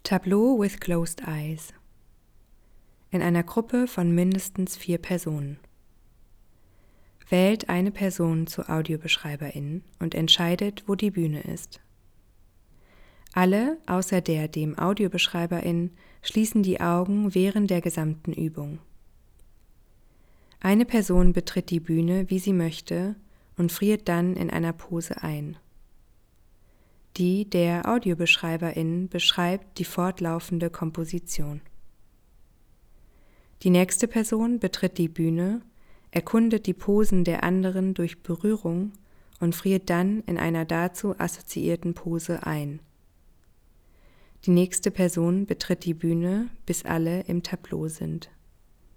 Tableau with closed eyes. In einer Gruppe von mindestens 4 Personen. Wählt eine Person zur Audiobeschreiberin und entscheidet, wo die Bühne ist. Alle, außer der dem Audiobeschreiberin, schließen die Augen während der gesamten Übung. Eine Person betritt die Bühne, wie sie möchte, und friert dann in einer Pose ein. Die der Audiobeschreiberin beschreibt die fortlaufende Komposition. Die nächste Person betritt die Bühne, erkundet die Posen der anderen durch Berührung und friert dann in einer dazu assoziierten Pose ein. Die nächste Person betritt die Bühne, bis alle im Tableau sind.